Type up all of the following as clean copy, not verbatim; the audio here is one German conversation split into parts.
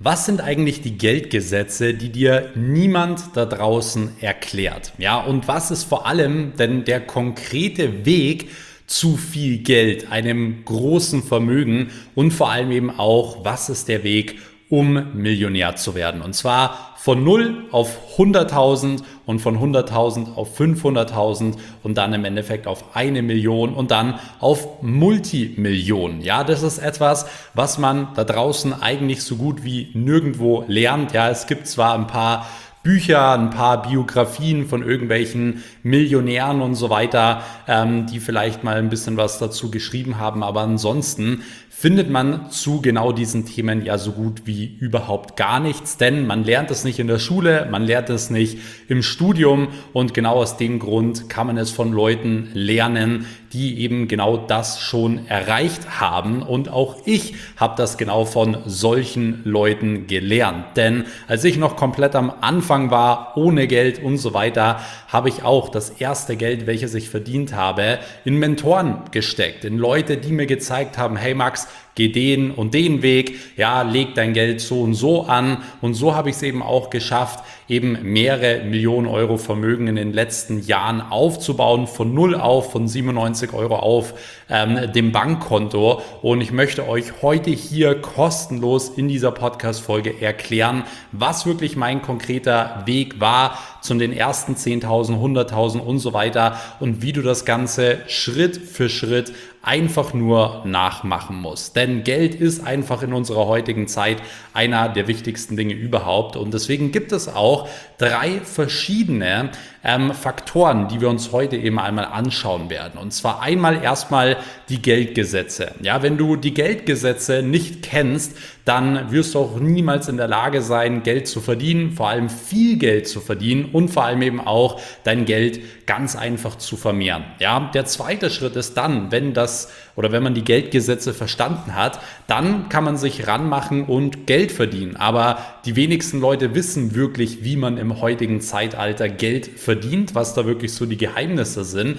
Was sind eigentlich die Geldgesetze, die dir niemand da draußen erklärt? Ja, und was ist vor allem denn der konkrete Weg zu viel Geld, einem großen Vermögen und vor allem eben auch, was ist der Weg, um Millionär zu werden? Und zwar von 0 auf 100.000 und von 100.000 auf 500.000 und dann im Endeffekt auf 1 Million und dann auf Multimillionen. Ja, das ist etwas, was man da draußen eigentlich so gut wie nirgendwo lernt. Ja, es gibt zwar ein paar Bücher, ein paar Biografien von irgendwelchen Millionären und so weiter, die vielleicht mal ein bisschen was dazu geschrieben haben, aber ansonsten findet man zu genau diesen Themen ja so gut wie überhaupt gar nichts, denn man lernt es nicht in der Schule, man lernt es nicht im Studium und genau aus dem Grund kann man es von Leuten lernen, die eben genau das schon erreicht haben, und auch ich habe das genau von solchen Leuten gelernt, denn als ich noch komplett am Anfang war, ohne Geld und so weiter, habe ich auch das erste Geld, welches ich verdient habe, in Mentoren gesteckt, in Leute, die mir gezeigt haben, hey Max, geh den und den Weg, ja, leg dein Geld so und so an, und so habe ich es eben auch geschafft, eben mehrere Millionen Euro Vermögen in den letzten Jahren aufzubauen, von 0 auf, von 97 Euro auf dem Bankkonto, und ich möchte euch heute hier kostenlos in dieser Podcast-Folge erklären, was wirklich mein konkreter Weg war zu den ersten 10.000, 100.000 und so weiter und wie du das Ganze Schritt für Schritt einfach nur nachmachen musst. Denn Geld ist einfach in unserer heutigen Zeit einer der wichtigsten Dinge überhaupt, und deswegen gibt es auch 3 verschiedene Faktoren, die wir uns heute eben einmal anschauen werden. Und zwar einmal erstmal die Geldgesetze. Ja, wenn du die Geldgesetze nicht kennst, dann wirst du auch niemals in der Lage sein, Geld zu verdienen, vor allem viel Geld zu verdienen und vor allem eben auch dein Geld ganz einfach zu vermehren. Ja, der zweite Schritt ist dann, wenn man die Geldgesetze verstanden hat, dann kann man sich ranmachen und Geld verdienen. Aber die wenigsten Leute wissen wirklich, wie man im heutigen Zeitalter Geld verdient, was da wirklich so die Geheimnisse sind.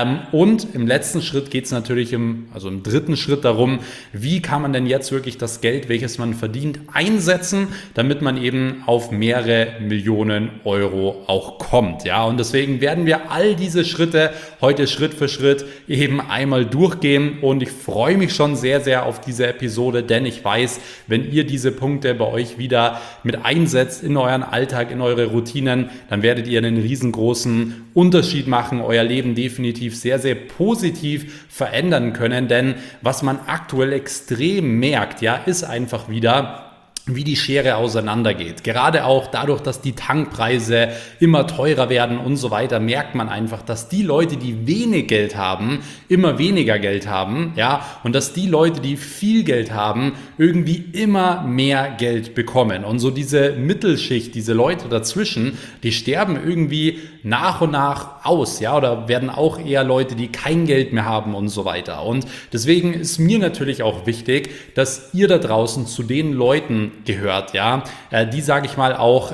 Und im letzten Schritt geht es natürlich im dritten Schritt darum, wie kann man denn jetzt wirklich das Geld, welches man verdient, einsetzen, damit man eben auf mehrere Millionen Euro auch kommt. Ja, und deswegen werden wir all diese Schritte heute Schritt für Schritt eben einmal durchgehen, und ich freue mich schon sehr, sehr auf diese Episode, denn ich weiß, wenn ihr diese Punkte bei euch wieder mit einsetzt in euren Alltag, in eure Routinen, dann werdet ihr einen riesengroßen Unterschied machen, euer Leben definitiv sehr, sehr positiv verändern können, denn was man aktuell extrem merkt, ja, ist einfach wieder, wie die Schere auseinandergeht. Gerade auch dadurch, dass die Tankpreise immer teurer werden und so weiter, merkt man einfach, dass die Leute, die wenig Geld haben, immer weniger Geld haben, ja, und dass die Leute, die viel Geld haben, irgendwie immer mehr Geld bekommen. Und so diese Mittelschicht, diese Leute dazwischen, die sterben irgendwie nach und nach aus, ja, oder werden auch eher Leute, die kein Geld mehr haben und so weiter. Und deswegen ist mir natürlich auch wichtig, dass ihr da draußen zu den Leuten gehört, ja, die, sage ich mal, auch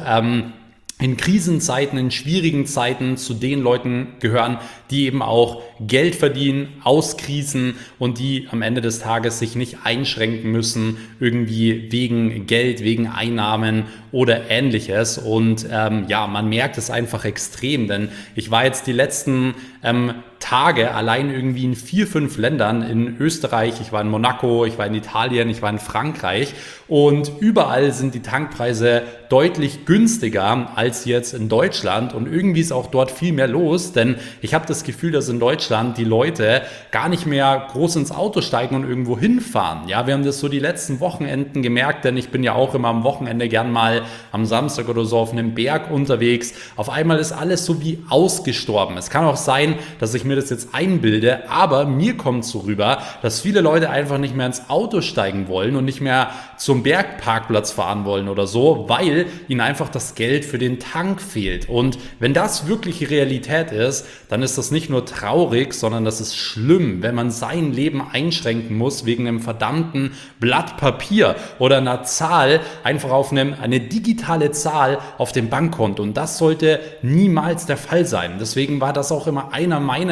in Krisenzeiten, in schwierigen Zeiten zu den Leuten gehören, die eben auch Geld verdienen aus Krisen und die am Ende des Tages sich nicht einschränken müssen, irgendwie wegen Geld, wegen Einnahmen oder ähnliches. Und man merkt es einfach extrem, denn ich war jetzt die letzten Tage allein irgendwie in 4, 5 Ländern, in Österreich, ich war in Monaco, ich war in Italien, ich war in Frankreich, und überall sind die Tankpreise deutlich günstiger als jetzt in Deutschland, und irgendwie ist auch dort viel mehr los, denn ich habe das Gefühl, dass in Deutschland die Leute gar nicht mehr groß ins Auto steigen und irgendwo hinfahren. Ja, wir haben das so die letzten Wochenenden gemerkt, denn ich bin ja auch immer am Wochenende gern mal am Samstag oder so auf einem Berg unterwegs. Auf einmal ist alles so wie ausgestorben. Es kann auch sein, dass ich mir das jetzt einbilde, aber mir kommt so rüber, dass viele Leute einfach nicht mehr ins Auto steigen wollen und nicht mehr zum Bergparkplatz fahren wollen oder so, weil ihnen einfach das Geld für den Tank fehlt. Und wenn das wirklich Realität ist, dann ist das nicht nur traurig, sondern das ist schlimm, wenn man sein Leben einschränken muss wegen einem verdammten Blatt Papier oder einer Zahl, einfach auf eine digitale Zahl auf dem Bankkonto. Und das sollte niemals der Fall sein. Deswegen war das auch immer einer meiner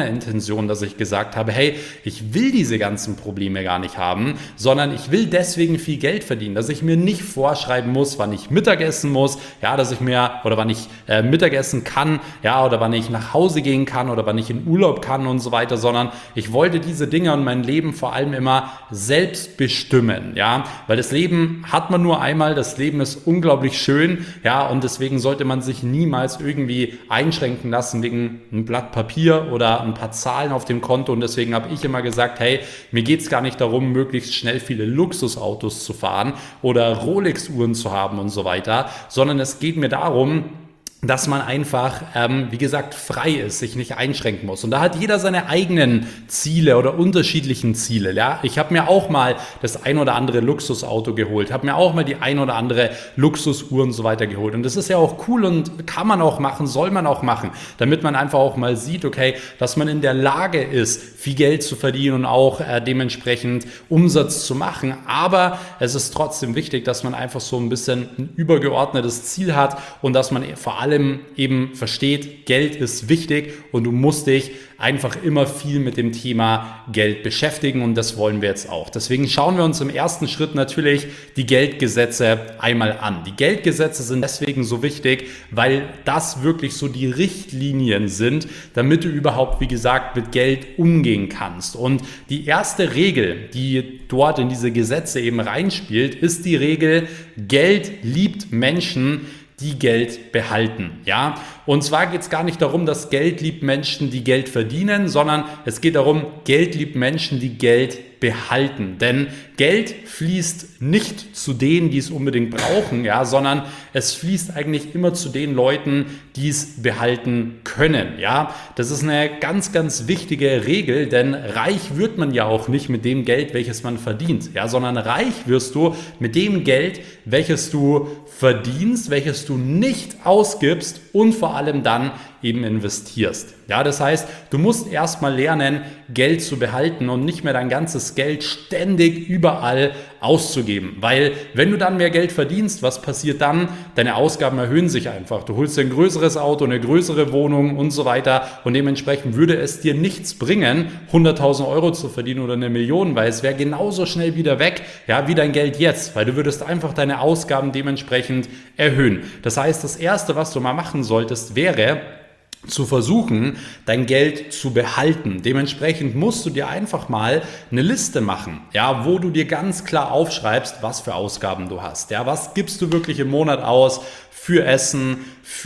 meiner Intention, dass ich gesagt habe, hey, ich will diese ganzen Probleme gar nicht haben, sondern ich will deswegen viel Geld verdienen, dass ich mir nicht vorschreiben muss, wann ich Mittagessen muss, ja, dass ich mir, oder wann ich Mittagessen kann, ja, oder wann ich nach Hause gehen kann oder wann ich in Urlaub kann und so weiter, sondern ich wollte diese Dinge und mein Leben vor allem immer selbst bestimmen, ja, weil das Leben hat man nur einmal, das Leben ist unglaublich schön, ja, und deswegen sollte man sich niemals irgendwie einschränken lassen wegen ein Blatt Papier oder ein paar Zahlen auf dem Konto, und deswegen habe ich immer gesagt, hey, mir geht es gar nicht darum, möglichst schnell viele Luxusautos zu fahren oder Rolex-Uhren zu haben und so weiter, sondern es geht mir darum, dass man einfach, wie gesagt, frei ist, sich nicht einschränken muss. Und da hat jeder seine eigenen Ziele oder unterschiedlichen Ziele. Ja? Ich habe mir auch mal das ein oder andere Luxusauto geholt, habe mir auch mal die ein oder andere Luxusuhr und so weiter geholt. Und das ist ja auch cool und kann man auch machen, soll man auch machen, damit man einfach auch mal sieht, okay, dass man in der Lage ist, viel Geld zu verdienen und auch dementsprechend Umsatz zu machen. Aber es ist trotzdem wichtig, dass man einfach so ein bisschen ein übergeordnetes Ziel hat und dass man vor allem eben versteht, Geld ist wichtig und du musst dich einfach immer viel mit dem Thema Geld beschäftigen, und das wollen wir jetzt auch. Deswegen schauen wir uns im ersten Schritt natürlich die Geldgesetze einmal an. Die Geldgesetze sind deswegen so wichtig, weil das wirklich so die Richtlinien sind, damit du überhaupt, wie gesagt, mit Geld umgehen kannst. Und die erste Regel, die dort in diese Gesetze eben reinspielt, ist die Regel: Geld liebt Menschen, die Geld behalten, ja. Und zwar geht es gar nicht darum, dass Geld liebt Menschen, die Geld verdienen, sondern es geht darum, Geld liebt Menschen, die Geld behalten. Denn Geld fließt nicht zu denen, die es unbedingt brauchen, ja, sondern es fließt eigentlich immer zu den Leuten, die es behalten können, ja. Das ist eine ganz, ganz wichtige Regel, denn reich wird man ja auch nicht mit dem Geld, welches man verdient, ja, sondern reich wirst du mit dem Geld, welches du verdienst, welches du nicht ausgibst und vor allem dann eben investierst. Ja, das heißt, du musst erstmal lernen, Geld zu behalten und nicht mehr dein ganzes Geld ständig überall auszugeben. Weil wenn du dann mehr Geld verdienst, was passiert dann? Deine Ausgaben erhöhen sich einfach. Du holst dir ein größeres Auto, eine größere Wohnung und so weiter, und dementsprechend würde es dir nichts bringen, 100.000 Euro zu verdienen oder 1 Million, weil es wäre genauso schnell wieder weg, ja, wie dein Geld jetzt, weil du würdest einfach deine Ausgaben dementsprechend erhöhen. Das heißt, das Erste, was du mal machen solltest, wäre, zu versuchen, dein Geld zu behalten. Dementsprechend musst du dir einfach mal eine Liste machen, ja, wo du dir ganz klar aufschreibst, was für Ausgaben du hast. Ja, was gibst du wirklich im Monat aus für Essen,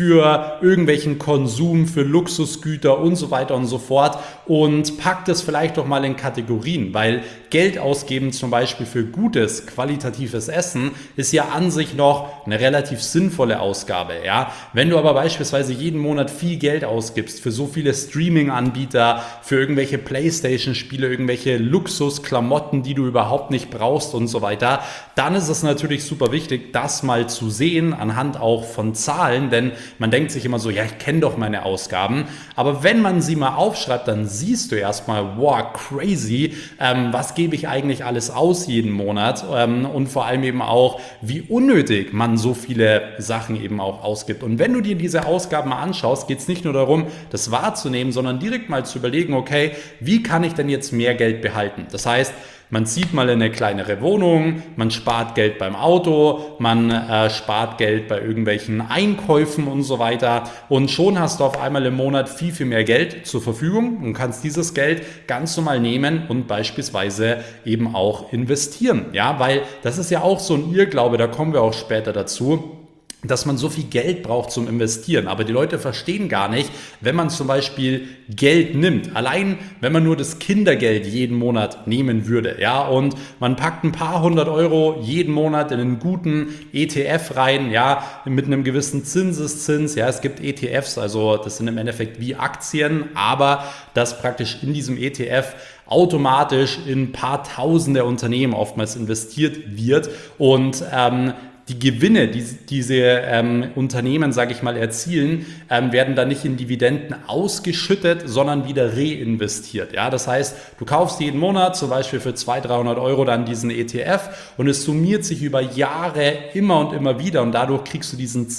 für irgendwelchen Konsum, für Luxusgüter und so weiter und so fort, und pack das vielleicht doch mal in Kategorien, weil Geld ausgeben zum Beispiel für gutes, qualitatives Essen ist ja an sich noch eine relativ sinnvolle Ausgabe. Ja? Wenn du aber beispielsweise jeden Monat viel Geld ausgibst für so viele Streaming-Anbieter, für irgendwelche Playstation-Spiele, irgendwelche Luxusklamotten, die du überhaupt nicht brauchst und so weiter, dann ist es natürlich super wichtig, das mal zu sehen anhand auch von Zahlen, denn man denkt sich immer so, ja, ich kenne doch meine Ausgaben, aber wenn man sie mal aufschreibt, dann siehst du erstmal, wow, crazy, was gebe ich eigentlich alles aus jeden Monat, und vor allem eben auch, wie unnötig man so viele Sachen eben auch ausgibt. Und wenn du dir diese Ausgaben mal anschaust, geht es nicht nur darum, das wahrzunehmen, sondern direkt mal zu überlegen, okay, wie kann ich denn jetzt mehr Geld behalten? Das heißt, man zieht mal in eine kleinere Wohnung, man spart Geld beim Auto, man spart Geld bei irgendwelchen Einkäufen und so weiter, und schon hast du auf einmal im Monat viel, viel mehr Geld zur Verfügung und kannst dieses Geld ganz normal nehmen und beispielsweise eben auch investieren. Ja, weil das ist ja auch so ein Irrglaube, da kommen wir auch später dazu, dass man so viel Geld braucht zum Investieren. Aber die Leute verstehen gar nicht, wenn man zum Beispiel Geld nimmt, allein wenn man nur das Kindergeld jeden Monat nehmen würde, ja, und man packt ein paar 100 Euro jeden Monat in einen guten ETF rein, ja, mit einem gewissen Zinseszins, ja, es gibt ETFs, also das sind im Endeffekt wie Aktien, aber das praktisch in diesem ETF automatisch in ein paar tausende Unternehmen oftmals investiert wird, und die Gewinne, die diese Unternehmen, sage ich mal, erzielen, werden dann nicht in Dividenden ausgeschüttet, sondern wieder reinvestiert. Ja, das heißt, du kaufst jeden Monat zum Beispiel für 200-300 Euro dann diesen ETF und es summiert sich über Jahre immer und immer wieder und dadurch kriegst du diesen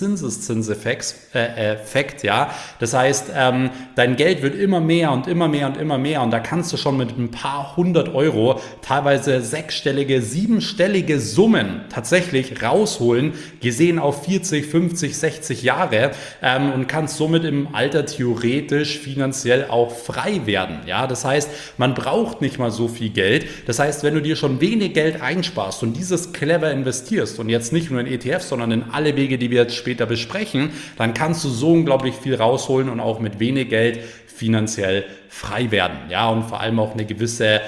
Zinseszinseffekt, ja. Das heißt, dein Geld wird immer mehr und immer mehr und immer mehr und da kannst du schon mit ein paar hundert Euro teilweise sechsstellige, siebenstellige Summen tatsächlich rausholen, gesehen auf 40, 50, 60 Jahre und kannst somit im Alter theoretisch finanziell auch frei werden. Ja, das heißt, man braucht nicht mal so viel Geld. Das heißt, wenn du dir schon wenig Geld einsparst und dieses clever investierst und jetzt nicht nur in ETFs, sondern in alle Wege, die wir jetzt später besprechen, dann kannst du so unglaublich viel rausholen und auch mit wenig Geld finanziell frei werden. Ja, und vor allem auch eine gewisse,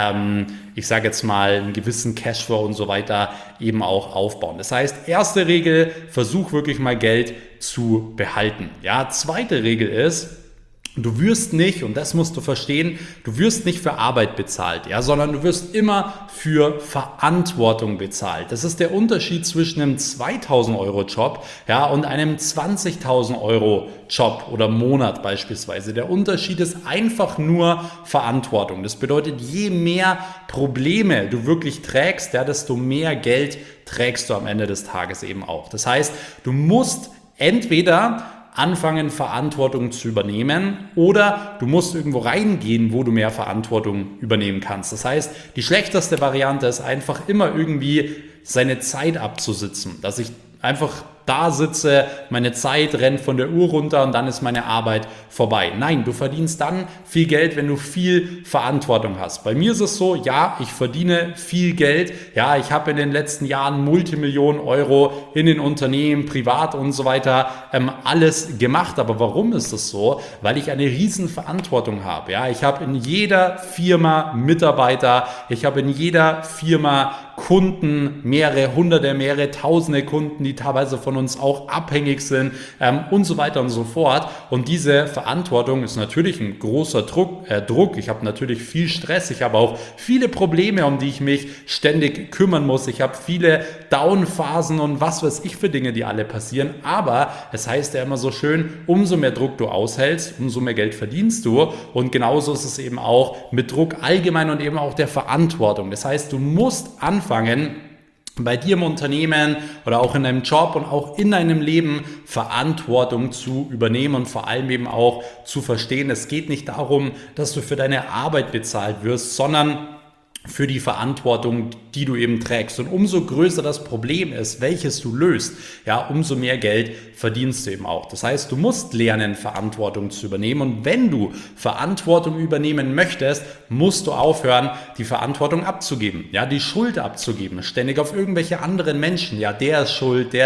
ich sage jetzt mal, einen gewissen Cashflow und so weiter eben auch aufbauen. Das heißt, erste Regel, versuch wirklich mal Geld zu behalten. Ja, zweite Regel ist, du wirst nicht, und das musst du verstehen, du wirst nicht für Arbeit bezahlt, ja, sondern du wirst immer für Verantwortung bezahlt. Das ist der Unterschied zwischen einem 2.000 Euro Job, ja, und einem 20.000 Euro Job oder Monat beispielsweise. Der Unterschied ist einfach nur Verantwortung. Das bedeutet, je mehr Probleme du wirklich trägst, ja, desto mehr Geld trägst du am Ende des Tages eben auch. Das heißt, du musst entweder anfangen, Verantwortung zu übernehmen oder du musst irgendwo reingehen, wo du mehr Verantwortung übernehmen kannst. Das heißt, die schlechteste Variante ist einfach immer irgendwie seine Zeit abzusitzen, dass ich einfach da sitze, meine Zeit rennt von der Uhr runter und dann ist meine Arbeit vorbei. Nein, du verdienst dann viel Geld, wenn du viel Verantwortung hast. Bei mir ist es so, ja, ich verdiene viel Geld. Ja, ich habe in den letzten Jahren Multimillionen Euro in den Unternehmen, privat und so weiter alles gemacht. Aber warum ist das so? Weil ich eine riesen Verantwortung habe. Ja, ich habe in jeder Firma Mitarbeiter, ich habe in jeder Firma Kunden, mehrere hunderte, mehrere tausende Kunden, die teilweise von uns auch abhängig sind und so weiter und so fort. Und diese Verantwortung ist natürlich ein großer Druck. Ich habe natürlich viel Stress, ich habe auch viele Probleme, um die ich mich ständig kümmern muss. Ich habe viele Down-Phasen und was weiß ich für Dinge, die alle passieren. Aber es heißt ja immer so schön, umso mehr Druck du aushältst, umso mehr Geld verdienst du. Und genauso ist es eben auch mit Druck allgemein und eben auch der Verantwortung. Das heißt, du musst anfangen, bei dir im Unternehmen oder auch in deinem Job und auch in deinem Leben Verantwortung zu übernehmen und vor allem eben auch zu verstehen, es geht nicht darum, dass du für deine Arbeit bezahlt wirst, sondern für die Verantwortung, die du eben trägst. Und umso größer das Problem ist, welches du löst, ja, umso mehr Geld verdienst du eben auch. Das heißt, du musst lernen, Verantwortung zu übernehmen. Und wenn du Verantwortung übernehmen möchtest, musst du aufhören, die Verantwortung abzugeben, ja, die Schuld abzugeben, ständig auf irgendwelche anderen Menschen. Ja, der ist schuld,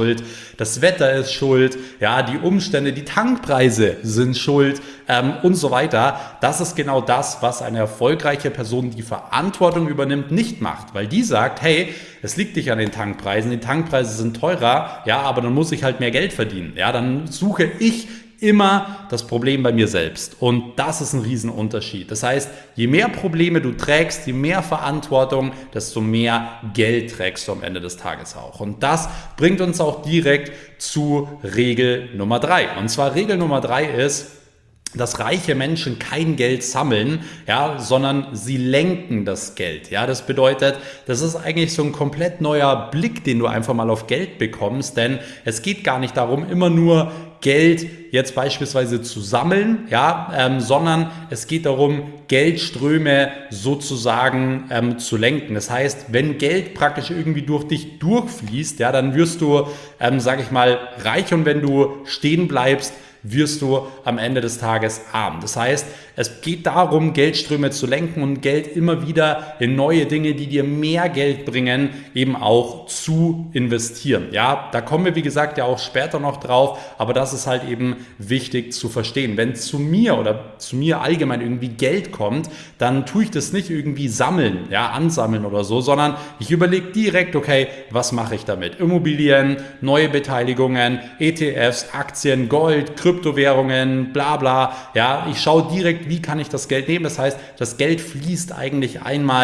das Wetter ist schuld, ja, die Umstände, die Tankpreise sind schuld und so weiter. Das ist genau das, was eine erfolgreiche Person, die Verantwortung übernimmt, nicht macht, weil die sagt, hey, es liegt nicht an den Tankpreisen, die Tankpreise sind teurer, ja, aber dann muss ich halt mehr Geld verdienen, ja, dann suche ich immer das Problem bei mir selbst und das ist ein Riesenunterschied. Das heißt, je mehr Probleme du trägst, je mehr Verantwortung, desto mehr Geld trägst du am Ende des Tages auch. Und das bringt uns auch direkt zu Regel Nummer 3. Und zwar Regel Nummer 3 ist, dass reiche Menschen kein Geld sammeln, ja, sondern sie lenken das Geld. Ja, das bedeutet, das ist eigentlich so ein komplett neuer Blick, den du einfach mal auf Geld bekommst, denn es geht gar nicht darum, immer nur Geld jetzt beispielsweise zu sammeln, ja, sondern es geht darum, Geldströme sozusagen zu lenken. Das heißt, wenn Geld praktisch irgendwie durch dich durchfließt, ja, dann wirst du, sage ich mal, reich und wenn du stehen bleibst, wirst du am Ende des Tages arm. Das heißt, es geht darum, Geldströme zu lenken und Geld immer wieder in neue Dinge, die dir mehr Geld bringen, eben auch zu investieren. Ja, da kommen wir, wie gesagt, ja auch später noch drauf, aber das ist halt eben wichtig zu verstehen. Wenn zu mir oder zu mir allgemein irgendwie Geld kommt, dann tue ich das nicht irgendwie sammeln, ja, ansammeln oder so, sondern ich überlege direkt, okay, was mache ich damit? Immobilien, neue Beteiligungen, ETFs, Aktien, Gold, Kryptowährungen, bla bla. Ja, ich schaue direkt, wie kann ich das Geld nehmen. Das heißt, das Geld fließt eigentlich einmal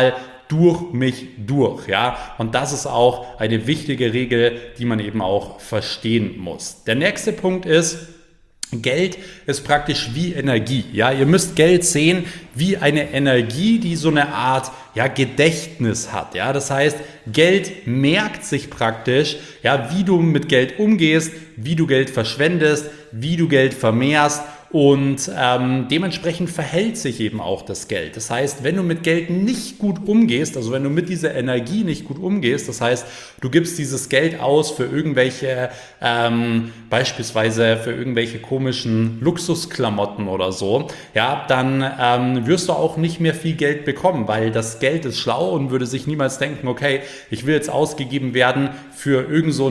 durch mich durch, ja. Und das ist auch eine wichtige Regel, die man eben auch verstehen muss. Der nächste Punkt ist, Geld ist praktisch wie Energie. Ja, ihr müsst Geld sehen wie eine Energie, die so eine Art Gedächtnis hat. Ja, das heißt, Geld merkt sich praktisch, wie du mit Geld umgehst, wie du Geld verschwendest, wie du Geld vermehrst. Und dementsprechend verhält sich eben auch das Geld. Das heißt, wenn du mit Geld nicht gut umgehst, also wenn du mit dieser Energie nicht gut umgehst, das heißt, du gibst dieses Geld aus für irgendwelche, beispielsweise für irgendwelche komischen Luxusklamotten oder so, dann wirst du auch nicht mehr viel Geld bekommen, weil das Geld ist schlau und würde sich niemals denken, okay, ich will jetzt ausgegeben werden für irgend so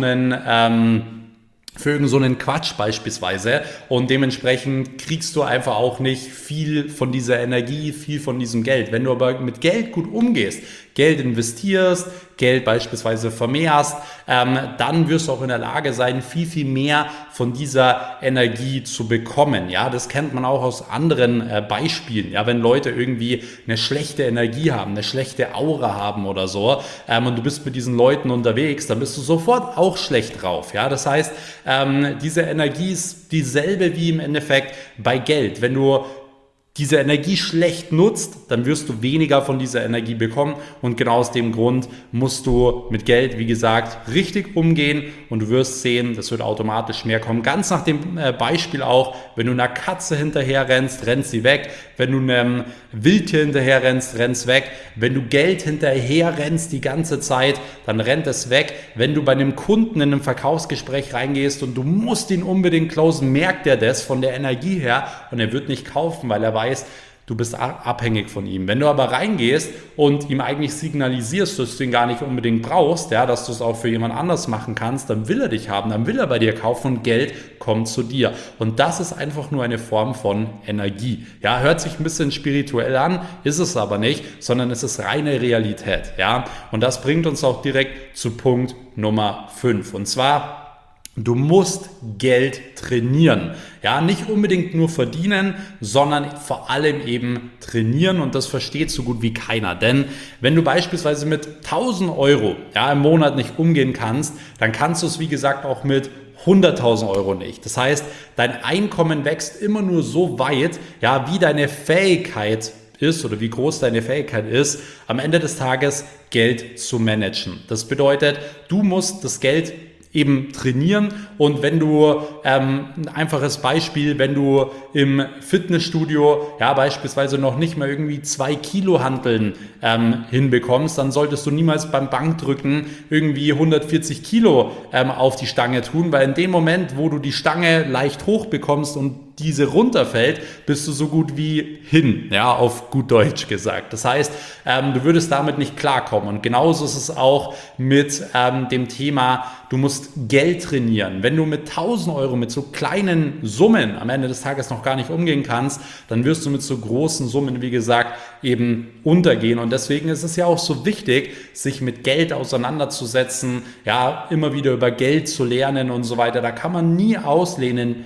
einen Quatsch beispielsweise, und dementsprechend kriegst du einfach auch nicht viel von dieser Energie, viel von diesem Geld. Wenn du aber mit Geld gut umgehst, Geld investierst, Geld beispielsweise vermehrst, dann wirst du auch in der Lage sein, viel, viel mehr von dieser Energie zu bekommen. Ja, das kennt man auch aus anderen Beispielen. Ja, wenn Leute irgendwie eine schlechte Energie haben, eine schlechte Aura haben oder so, und du bist mit diesen Leuten unterwegs, dann bist du sofort auch schlecht drauf. Ja, das heißt, diese Energie ist dieselbe wie im Endeffekt bei Geld. Wenn du diese Energie schlecht nutzt, dann wirst du weniger von dieser Energie bekommen, und genau aus dem Grund musst du mit Geld, wie gesagt, richtig umgehen, und du wirst sehen, das wird automatisch mehr kommen. Ganz nach dem Beispiel auch, wenn du einer Katze hinterher rennst, rennt sie weg. Wenn du einem Wildtier hinterher rennst, rennt weg. Wenn du Geld hinterher rennst die ganze Zeit, dann rennt es weg. Wenn du bei einem Kunden in einem Verkaufsgespräch reingehst und du musst ihn unbedingt closen, merkt er das von der Energie her, und er wird nicht kaufen, weil er weiß, du bist abhängig von ihm. Wenn du aber reingehst und ihm eigentlich signalisierst, dass du ihn gar nicht unbedingt brauchst, dass du es auch für jemand anders machen kannst, dann will er dich haben, dann will er bei dir kaufen und Geld kommt zu dir. Und das ist einfach nur eine Form von Energie. Ja, hört sich ein bisschen spirituell an, ist es aber nicht, sondern es ist reine Realität. Ja, und das bringt uns auch direkt zu Punkt Nummer 5. Und zwar, du musst Geld trainieren. Ja, nicht unbedingt nur verdienen, sondern vor allem eben trainieren, und das versteht so gut wie keiner. Denn wenn du beispielsweise mit 1.000 Euro im Monat nicht umgehen kannst, dann kannst du es, wie gesagt, auch mit 100.000 Euro nicht. Das heißt, dein Einkommen wächst immer nur so weit, wie deine Fähigkeit ist oder wie groß deine Fähigkeit ist, am Ende des Tages Geld zu managen. Das bedeutet, du musst das Geld eben trainieren, und wenn du, ein einfaches Beispiel, wenn du im Fitnessstudio beispielsweise noch nicht mal irgendwie 2 Kilo Hanteln hinbekommst, dann solltest du niemals beim Bankdrücken irgendwie 140 Kilo auf die Stange tun, weil in dem Moment, wo du die Stange leicht hoch bekommst und diese runterfällt, bist du so gut wie hin, auf gut Deutsch gesagt. Das heißt, du würdest damit nicht klarkommen, und genauso ist es auch mit dem Thema, du musst Geld trainieren. Wenn du mit 1.000 Euro, mit so kleinen Summen am Ende des Tages noch gar nicht umgehen kannst, dann wirst du mit so großen Summen, wie gesagt, eben untergehen. Und deswegen ist es ja auch so wichtig, sich mit Geld auseinanderzusetzen, immer wieder über Geld zu lernen und so weiter. Da kann man nie auslernen,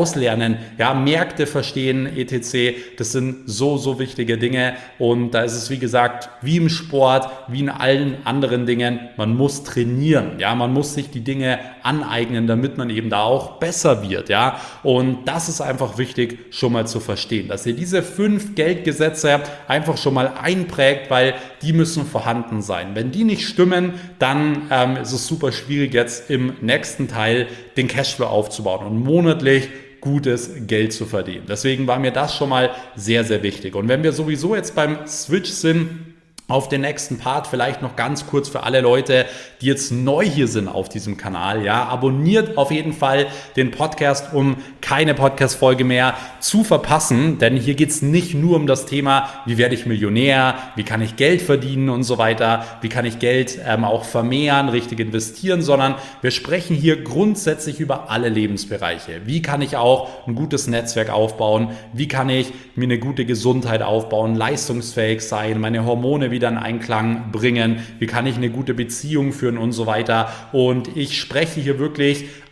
Märkte verstehen, etc. Das sind so wichtige Dinge, und da ist es, wie gesagt, wie im Sport, wie in allen anderen Dingen, man muss trainieren, man muss sich die Dinge aneignen, damit man eben da auch besser wird, und das ist einfach wichtig schon mal zu verstehen, dass ihr diese 5 Geldgesetze einfach schon mal einprägt, weil die müssen vorhanden sein. Wenn die nicht stimmen, dann ist es super schwierig, jetzt im nächsten Teil den Cashflow aufzubauen und monatlich gutes Geld zu verdienen. Deswegen war mir das schon mal sehr, sehr wichtig. Und wenn wir sowieso jetzt beim Switch sind auf den nächsten Part, vielleicht noch ganz kurz für alle Leute, die jetzt neu hier sind auf diesem Kanal, abonniert auf jeden Fall den Podcast, um keine Podcast-Folge mehr zu verpassen, denn hier geht es nicht nur um das Thema, wie werde ich Millionär, wie kann ich Geld verdienen und so weiter, wie kann ich Geld auch vermehren, richtig investieren, sondern wir sprechen hier grundsätzlich über alle Lebensbereiche. Wie kann ich auch ein gutes Netzwerk aufbauen, wie kann ich mir eine gute Gesundheit aufbauen, leistungsfähig sein, meine Hormone wieder in Einklang bringen, wie kann ich eine gute Beziehung führen und so weiter. Und ich spreche hier wirklich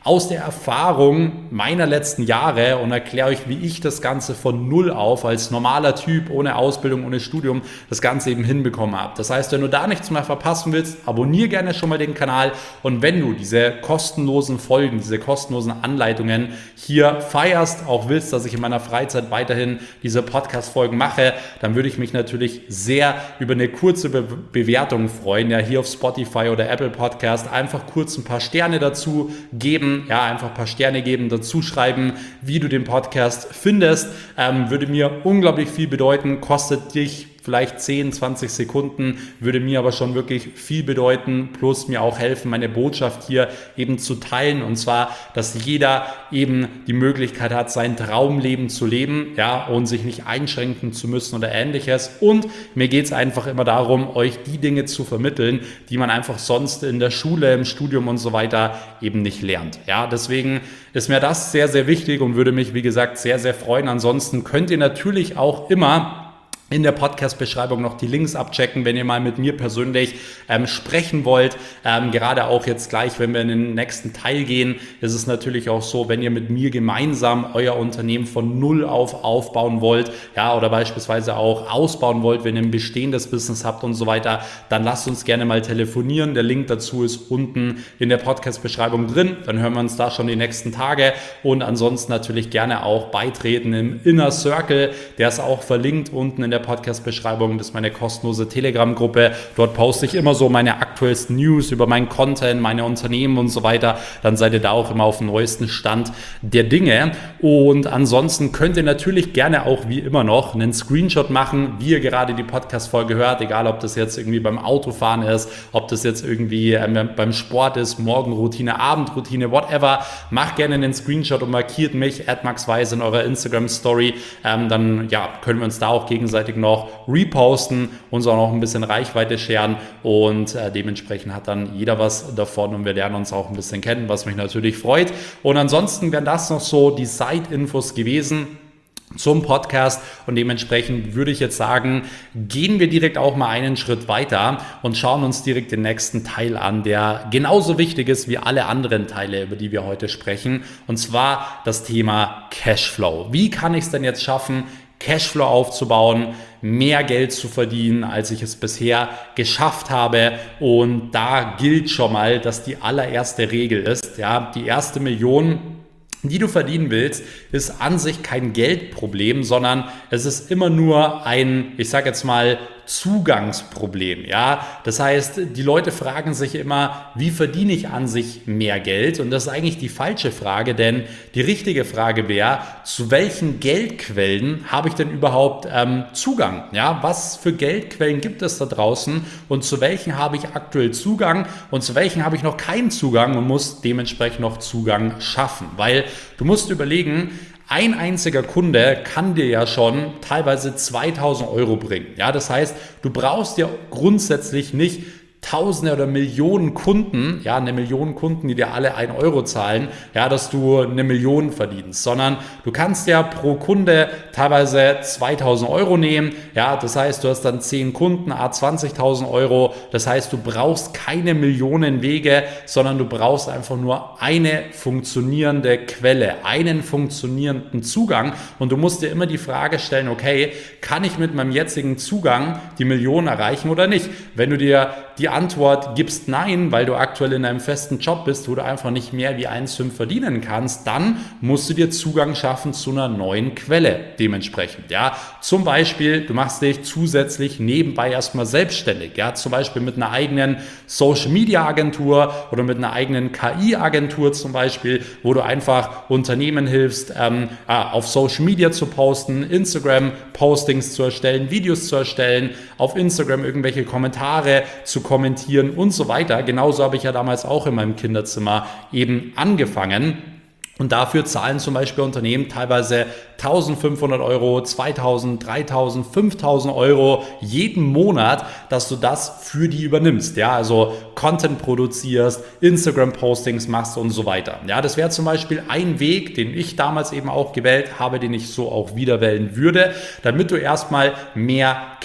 aus der Erfahrung meiner letzten Jahre und erkläre euch, wie ich das Ganze von null auf als normaler Typ, ohne Ausbildung, ohne Studium, das Ganze eben hinbekommen habe. Das heißt, wenn du da nichts mehr verpassen willst, abonniere gerne schon mal den Kanal und wenn du diese kostenlosen Folgen, diese kostenlosen Anleitungen hier feierst, auch willst, dass ich in meiner Freizeit weiterhin diese Podcast-Folgen mache, dann würde ich mich natürlich sehr über eine kurze Bewertung freuen, ja, hier auf Spotify oder Apple Podcast, einfach kurz ein paar Sterne dazu geben, ja, einfach ein paar Sterne geben, dazu schreiben, wie du den Podcast findest, würde mir unglaublich viel bedeuten, kostet dich vielleicht 10, 20 Sekunden, würde mir aber schon wirklich viel bedeuten, plus mir auch helfen, meine Botschaft hier eben zu teilen, und zwar, dass jeder eben die Möglichkeit hat, sein Traumleben zu leben, ja, und sich nicht einschränken zu müssen oder ähnliches. Und mir geht es einfach immer darum, euch die Dinge zu vermitteln, die man einfach sonst in der Schule, im Studium und so weiter eben nicht lernt. Ja, deswegen ist mir das sehr, sehr wichtig und würde mich, wie gesagt, sehr, sehr freuen. Ansonsten könnt ihr natürlich auch immer in der Podcast-Beschreibung noch die Links abchecken, wenn ihr mal mit mir persönlich sprechen wollt. Gerade auch jetzt gleich, wenn wir in den nächsten Teil gehen, ist es natürlich auch so, wenn ihr mit mir gemeinsam euer Unternehmen von null auf aufbauen wollt, ja, oder beispielsweise auch ausbauen wollt, wenn ihr ein bestehendes Business habt und so weiter, dann lasst uns gerne mal telefonieren. Der Link dazu ist unten in der Podcast-Beschreibung drin. Dann hören wir uns da schon die nächsten Tage und ansonsten natürlich gerne auch beitreten im Inner Circle. Der ist auch verlinkt unten in der Podcast-Beschreibung. Das ist meine kostenlose Telegram-Gruppe. Dort poste ich immer so meine aktuellsten News über meinen Content, meine Unternehmen und so weiter. Dann seid ihr da auch immer auf dem neuesten Stand der Dinge. Und ansonsten könnt ihr natürlich gerne auch wie immer noch einen Screenshot machen, wie ihr gerade die Podcast-Folge hört, egal ob das jetzt irgendwie beim Autofahren ist, ob das jetzt irgendwie beim Sport ist, Morgenroutine, Abendroutine, whatever. Macht gerne einen Screenshot und markiert mich, @maxweise in eurer Instagram-Story. Dann ja, können wir uns da auch gegenseitig noch reposten, uns auch noch ein bisschen Reichweite scheren und dementsprechend hat dann jeder was davon und wir lernen uns auch ein bisschen kennen, was mich natürlich freut. Und ansonsten wären das noch so die Side-Infos gewesen zum Podcast und dementsprechend würde ich jetzt sagen, gehen wir direkt auch mal einen Schritt weiter und schauen uns direkt den nächsten Teil an, der genauso wichtig ist wie alle anderen Teile, über die wir heute sprechen, und zwar das Thema Cashflow. Wie kann ich es denn jetzt schaffen, Cashflow aufzubauen, mehr Geld zu verdienen, als ich es bisher geschafft habe? Und da gilt schon mal, dass die allererste Regel ist, ja, die erste Million, die du verdienen willst, ist an sich kein Geldproblem, sondern es ist immer nur ein, ich sage jetzt mal, Zugangsproblem. Ja? Das heißt, die Leute fragen sich immer, wie verdiene ich an sich mehr Geld? Und das ist eigentlich die falsche Frage, denn die richtige Frage wäre, zu welchen Geldquellen habe ich denn überhaupt Zugang? Ja? Was für Geldquellen gibt es da draußen und zu welchen habe ich aktuell Zugang und zu welchen habe ich noch keinen Zugang und muss dementsprechend noch Zugang schaffen? Weil du musst überlegen, ein einziger Kunde kann dir ja schon teilweise 2.000 Euro bringen. Ja, das heißt, du brauchst ja grundsätzlich nicht Tausende oder Millionen Kunden, ja, eine Million Kunden, die dir alle 1 Euro zahlen, ja, dass du eine Million verdienst, sondern du kannst ja pro Kunde teilweise 2.000 Euro nehmen, ja, das heißt, du hast dann 10 Kunden, 20.000 Euro, das heißt, du brauchst keine Millionen Wege, sondern du brauchst einfach nur eine funktionierende Quelle, einen funktionierenden Zugang und du musst dir immer die Frage stellen, okay, kann ich mit meinem jetzigen Zugang die Million erreichen oder nicht? Wenn du dir die Antwort gibst nein, weil du aktuell in einem festen Job bist, wo du einfach nicht mehr wie 1,5 verdienen kannst, dann musst du dir Zugang schaffen zu einer neuen Quelle dementsprechend. Ja, zum Beispiel, du machst dich zusätzlich nebenbei erstmal selbstständig, ja, zum Beispiel mit einer eigenen Social Media Agentur oder mit einer eigenen KI Agentur zum Beispiel, wo du einfach Unternehmen hilfst, auf Social Media zu posten, Instagram Postings zu erstellen, Videos zu erstellen, auf Instagram irgendwelche Kommentare zu kommentieren und so weiter. Genauso habe ich ja damals auch in meinem Kinderzimmer eben angefangen. Und dafür zahlen zum Beispiel Unternehmen teilweise 1.500 Euro, 2.000, 3.000, 5.000 Euro jeden Monat, dass du das für die übernimmst. Ja, also Content produzierst, Instagram-Postings machst und so weiter. Ja, das wäre zum Beispiel ein Weg, den ich damals eben auch gewählt habe, den ich so auch wieder wählen würde, damit du erstmal mehr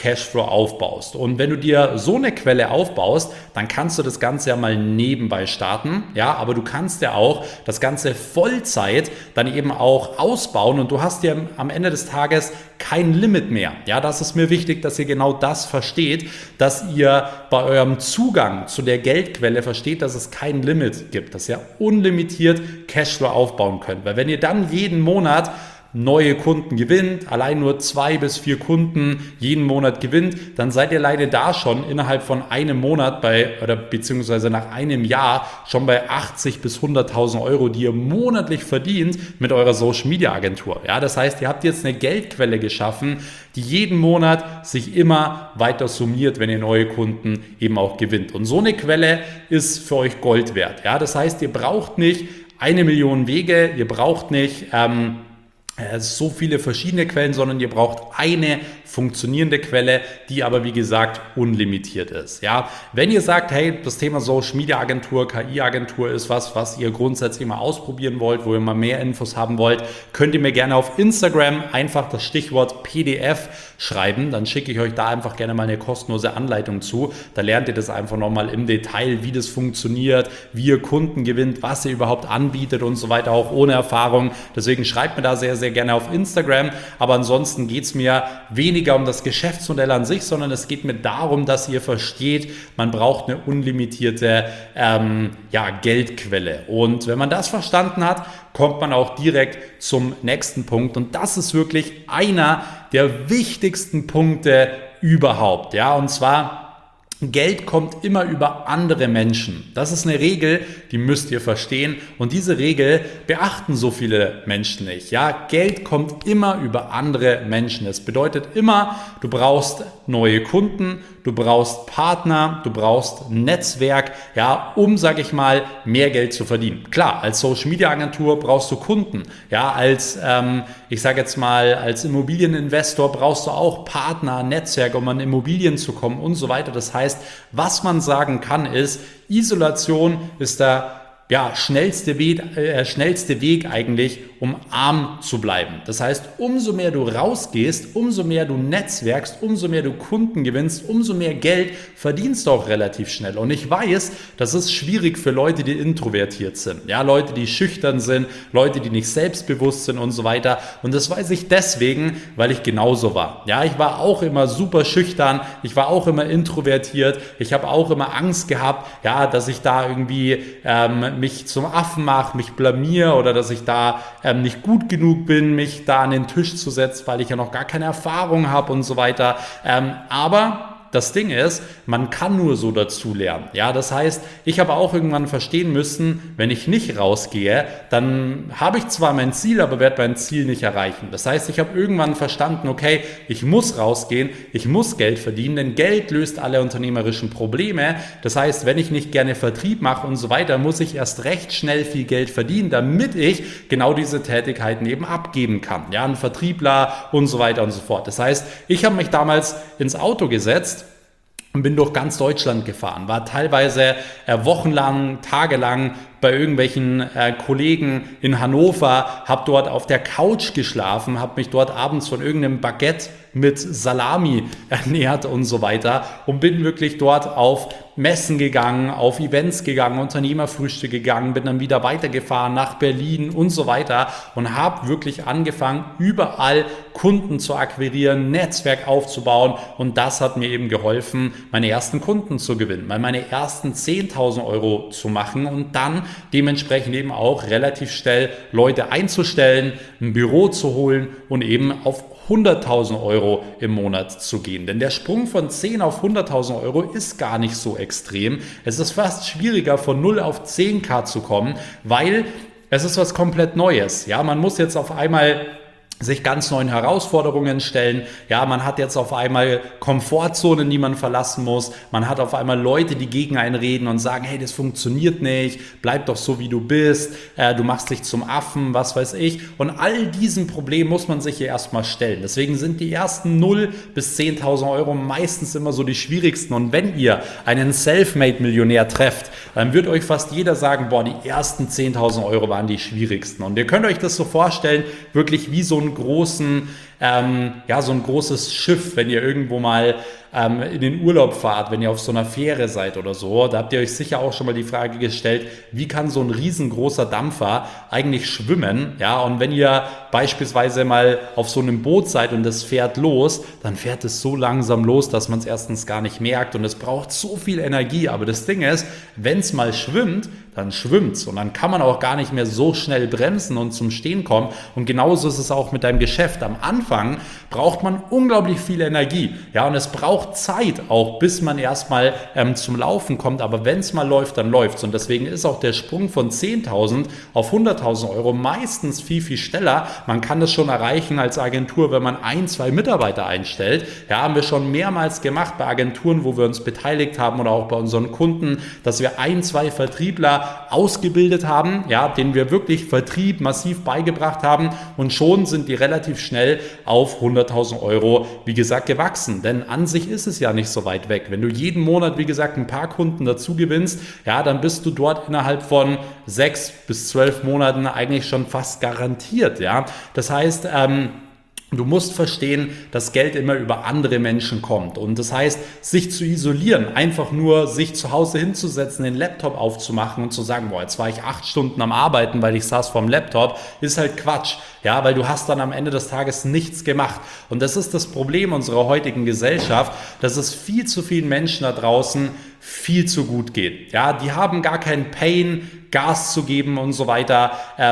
Cashflow aufbaust. Und wenn du dir so eine Quelle aufbaust, dann kannst du das Ganze ja mal nebenbei starten, ja, aber du kannst ja auch das Ganze Vollzeit dann eben auch ausbauen und du hast ja am Ende des Tages kein Limit mehr. Ja, das ist mir wichtig, dass ihr genau das versteht, dass ihr bei eurem Zugang zu der Geldquelle versteht, dass es kein Limit gibt, dass ihr unlimitiert Cashflow aufbauen könnt. Weil wenn ihr dann jeden Monat neue Kunden gewinnt, allein nur 2 bis 4 Kunden jeden Monat gewinnt, dann seid ihr leider da schon innerhalb von einem Monat beziehungsweise nach einem Jahr schon bei 80 bis 100.000 Euro, die ihr monatlich verdient mit eurer Social Media Agentur. Ja, das heißt, ihr habt jetzt eine Geldquelle geschaffen, die jeden Monat sich immer weiter summiert, wenn ihr neue Kunden eben auch gewinnt. Und so eine Quelle ist für euch Gold wert. Ja, das heißt, ihr braucht nicht 1 Million Wege, ihr braucht nicht so viele verschiedene Quellen, sondern ihr braucht eine funktionierende Quelle, die aber wie gesagt unlimitiert ist. Ja, wenn ihr sagt, hey, das Thema Social Media Agentur, KI Agentur ist was ihr grundsätzlich mal ausprobieren wollt, wo ihr mal mehr Infos haben wollt, könnt ihr mir gerne auf Instagram einfach das Stichwort PDF schreiben, dann schicke ich euch da einfach gerne mal eine kostenlose Anleitung zu. Da lernt ihr das einfach nochmal im Detail, wie das funktioniert, wie ihr Kunden gewinnt, was ihr überhaupt anbietet und so weiter, auch ohne Erfahrung. Deswegen schreibt mir da sehr, sehr gerne auf Instagram, aber ansonsten geht es mir weniger um das Geschäftsmodell an sich, sondern es geht mir darum, dass ihr versteht, man braucht eine unlimitierte Geldquelle. Und wenn man das verstanden hat, kommt man auch direkt zum nächsten Punkt. Und das ist wirklich einer der wichtigsten Punkte überhaupt. Ja, und zwar: Geld kommt immer über andere Menschen. Das ist eine Regel, die müsst ihr verstehen. Und diese Regel beachten so viele Menschen nicht. Ja, Geld kommt immer über andere Menschen. Es bedeutet immer, du brauchst neue Kunden, du brauchst Partner, du brauchst ein Netzwerk, ja, um, sage ich mal, mehr Geld zu verdienen. Klar, als Social Media Agentur brauchst du Kunden. Ja, als Immobilieninvestor brauchst du auch Partner, Netzwerk, um an Immobilien zu kommen und so weiter. Das heißt, was man sagen kann ist, Isolation ist der schnellste Weg eigentlich, um arm zu bleiben. Das heißt, umso mehr du rausgehst, umso mehr du netzwerkst, umso mehr du Kunden gewinnst, umso mehr Geld verdienst du auch relativ schnell. Und ich weiß, das ist schwierig für Leute, die introvertiert sind. Ja, Leute, die schüchtern sind, Leute, die nicht selbstbewusst sind und so weiter. Und das weiß ich deswegen, weil ich genauso war. Ja, ich war auch immer super schüchtern, ich war auch immer introvertiert, ich habe auch immer Angst gehabt, ja, dass ich da irgendwie mich zum Affen mache, mich blamier oder dass ich da nicht gut genug bin, mich da an den Tisch zu setzen, weil ich ja noch gar keine Erfahrung habe und so weiter. Aber das Ding ist, man kann nur so dazu lernen. Ja, das heißt, ich habe auch irgendwann verstehen müssen, wenn ich nicht rausgehe, dann habe ich zwar mein Ziel, aber werde mein Ziel nicht erreichen. Das heißt, ich habe irgendwann verstanden, okay, ich muss rausgehen, ich muss Geld verdienen, denn Geld löst alle unternehmerischen Probleme. Das heißt, wenn ich nicht gerne Vertrieb mache und so weiter, muss ich erst recht schnell viel Geld verdienen, damit ich genau diese Tätigkeiten eben abgeben kann. Ja, ein Vertriebler und so weiter und so fort. Das heißt, ich habe mich damals ins Auto gesetzt und bin durch ganz Deutschland gefahren, war teilweise wochenlang, tagelang bei irgendwelchen Kollegen in Hannover, habe dort auf der Couch geschlafen, habe mich dort abends von irgendeinem Baguette mit Salami ernährt und so weiter und bin wirklich dort auf Messen gegangen, auf Events gegangen, Unternehmerfrühstücke gegangen, bin dann wieder weitergefahren nach Berlin und so weiter und habe wirklich angefangen, überall Kunden zu akquirieren, Netzwerk aufzubauen und das hat mir eben geholfen, meine ersten Kunden zu gewinnen, meine ersten 10.000 Euro zu machen und dann dementsprechend eben auch relativ schnell Leute einzustellen, ein Büro zu holen und eben auf 100.000 Euro im Monat zu gehen. Denn der Sprung von 10 auf 100.000 Euro ist gar nicht so extrem. Es ist fast schwieriger, von 0 auf 10.000 zu kommen, weil es ist was komplett Neues. Ja, man muss jetzt auf einmal sich ganz neuen Herausforderungen stellen. Ja, man hat jetzt auf einmal Komfortzonen, die man verlassen muss. Man hat auf einmal Leute, die gegen einen reden und sagen, hey, das funktioniert nicht, bleib doch so, wie du bist, du machst dich zum Affen, was weiß ich. Und all diesen Problemen muss man sich hier erstmal stellen. Deswegen sind die ersten 0 bis 10.000 Euro meistens immer so die schwierigsten. Und wenn ihr einen Selfmade-Millionär trefft, dann wird euch fast jeder sagen, boah, die ersten 10.000 Euro waren die schwierigsten. Und ihr könnt euch das so vorstellen, wirklich wie so ein einen großen, so ein großes Schiff, wenn ihr irgendwo mal in den Urlaub fahrt, wenn ihr auf so einer Fähre seid oder so. Da habt ihr euch sicher auch schon mal die Frage gestellt, wie kann so ein riesengroßer Dampfer eigentlich schwimmen? Ja, und wenn ihr beispielsweise mal auf so einem Boot seid und das fährt los, dann fährt es so langsam los, dass man es erstens gar nicht merkt und es braucht so viel Energie. Aber das Ding ist, wenn es mal schwimmt, dann schwimmt's und dann kann man auch gar nicht mehr so schnell bremsen und zum Stehen kommen. Und genauso ist es auch mit deinem Geschäft. Am Anfang braucht man unglaublich viel Energie. Ja, und es braucht Zeit auch, bis man erstmal zum Laufen kommt. Aber wenn es mal läuft, dann läuft's. Und deswegen ist auch der Sprung von 10.000 auf 100.000 Euro meistens viel, viel schneller. Man kann das schon erreichen als Agentur, wenn man 1, 2 Mitarbeiter einstellt. Ja, haben wir schon mehrmals gemacht bei Agenturen, wo wir uns beteiligt haben oder auch bei unseren Kunden, dass wir 1, 2 Vertriebler ausgebildet haben, ja, denen wir wirklich Vertrieb massiv beigebracht haben und schon sind die relativ schnell auf 100.000 Euro, wie gesagt, gewachsen. Denn an sich ist es ja nicht so weit weg. Wenn du jeden Monat, wie gesagt, ein paar Kunden dazu gewinnst, ja, dann bist du dort innerhalb von 6 bis 12 Monaten eigentlich schon fast garantiert, ja. Das heißt, du musst verstehen, dass Geld immer über andere Menschen kommt. Und das heißt, sich zu isolieren, einfach nur sich zu Hause hinzusetzen, den Laptop aufzumachen und zu sagen, boah, jetzt war ich 8 Stunden am Arbeiten, weil ich saß vorm Laptop, ist halt Quatsch. Ja, weil du hast dann am Ende des Tages nichts gemacht. Und das ist das Problem unserer heutigen Gesellschaft, dass es viel zu vielen Menschen da draußen viel zu gut geht. Ja, die haben gar keinen Pain, Gas zu geben und so weiter,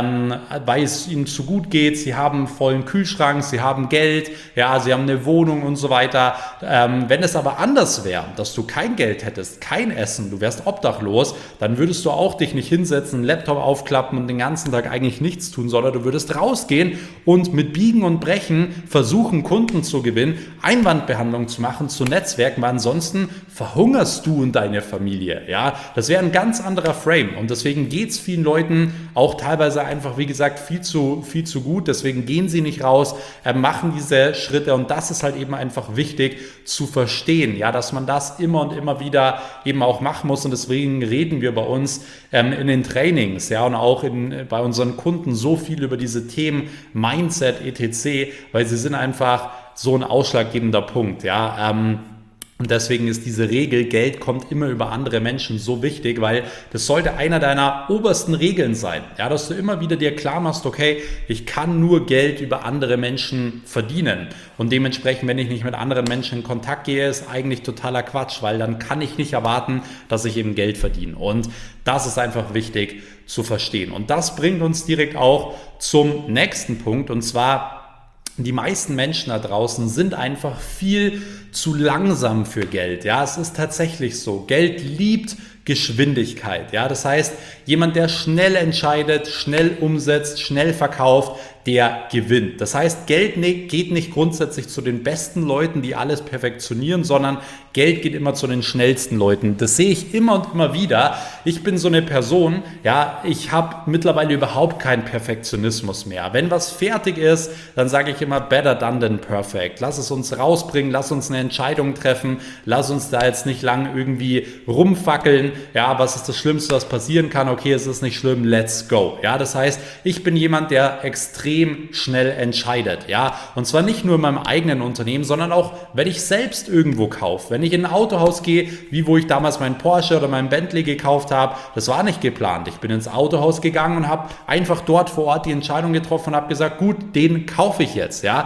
weil es ihnen zu gut geht. Sie haben einen vollen Kühlschrank, sie haben Geld, ja, sie haben eine Wohnung und so weiter. Wenn es aber anders wäre, dass du kein Geld hättest, kein Essen, du wärst obdachlos, dann würdest du auch dich nicht hinsetzen, einen Laptop aufklappen und den ganzen Tag eigentlich nichts tun, sondern du würdest rausgehen und mit Biegen und Brechen versuchen, Kunden zu gewinnen, Einwandbehandlung zu machen, zu netzwerken, weil ansonsten verhungerst du und deine Familie. Ja, das wäre ein ganz anderer Frame und deswegen geht es vielen Leuten auch teilweise einfach, wie gesagt, viel zu gut. Deswegen gehen sie nicht raus, machen diese Schritte und das ist halt eben einfach wichtig zu verstehen, ja, dass man das immer und immer wieder eben auch machen muss und deswegen reden wir bei uns in den Trainings, ja, und auch bei unseren Kunden so viel über diese Themen Mindset, etc., weil sie sind einfach so ein ausschlaggebender Punkt, ja. Und deswegen ist diese Regel, Geld kommt immer über andere Menschen, so wichtig, weil das sollte einer deiner obersten Regeln sein. Ja, dass du immer wieder dir klar machst, okay, ich kann nur Geld über andere Menschen verdienen. Und dementsprechend, wenn ich nicht mit anderen Menschen in Kontakt gehe, ist eigentlich totaler Quatsch, weil dann kann ich nicht erwarten, dass ich eben Geld verdiene. Und das ist einfach wichtig zu verstehen. Und das bringt uns direkt auch zum nächsten Punkt, und zwar: Die meisten Menschen da draußen sind einfach viel zu langsam für Geld. Ja, es ist tatsächlich so. Geld liebt Geschwindigkeit. Ja, das heißt, jemand, der schnell entscheidet, schnell umsetzt, schnell verkauft, der gewinnt. Das heißt, Geld geht nicht grundsätzlich zu den besten Leuten, die alles perfektionieren, sondern Geld geht immer zu den schnellsten Leuten. Das sehe ich immer und immer wieder. Ich bin so eine Person, ja, ich habe mittlerweile überhaupt keinen Perfektionismus mehr. Wenn was fertig ist, dann sage ich immer better done than perfect. Lass es uns rausbringen, lass uns eine Entscheidung treffen, lass uns da jetzt nicht lang irgendwie rumfackeln. Ja, was ist das Schlimmste, was passieren kann? Okay, es ist nicht schlimm, let's go. Ja, das heißt, ich bin jemand, der extrem schnell entscheidet. Ja, und zwar nicht nur in meinem eigenen Unternehmen, sondern auch, wenn ich selbst irgendwo kaufe. Wenn ich in ein Autohaus gehe, wie wo ich damals meinen Porsche oder meinen Bentley gekauft habe, das war nicht geplant. Ich bin ins Autohaus gegangen und habe einfach dort vor Ort die Entscheidung getroffen und habe gesagt, gut, den kaufe ich jetzt. Ja,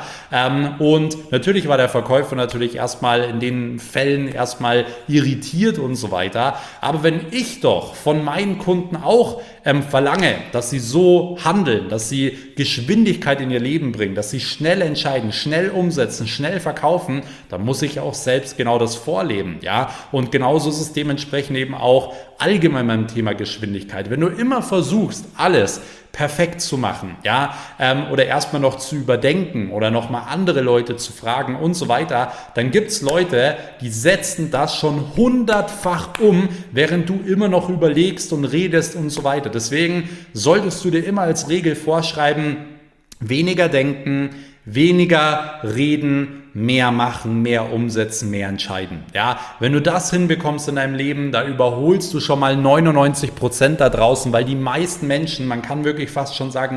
und natürlich war der Verkäufer natürlich erstmal in den Fällen erstmal irritiert und so weiter. Aber wenn ich doch von meinen Kunden auch verlange, dass sie so handeln, dass sie Geschwindigkeit in ihr Leben bringen, dass sie schnell entscheiden, schnell umsetzen, schnell verkaufen, dann muss ich auch selbst genau das vorleben, ja. Und genauso ist es dementsprechend eben auch allgemein beim Thema Geschwindigkeit. Wenn du immer versuchst, alles perfekt zu machen, ja, oder erstmal noch zu überdenken oder nochmal andere Leute zu fragen und so weiter, dann gibt es Leute, die setzen das schon 100-fach um, während du immer noch überlegst und redest und so weiter. Deswegen solltest du dir immer als Regel vorschreiben, weniger denken, weniger reden, mehr machen, mehr umsetzen, mehr entscheiden. Ja, wenn du das hinbekommst in deinem Leben, da überholst du schon mal 99% da draußen, weil die meisten Menschen, man kann wirklich fast schon sagen,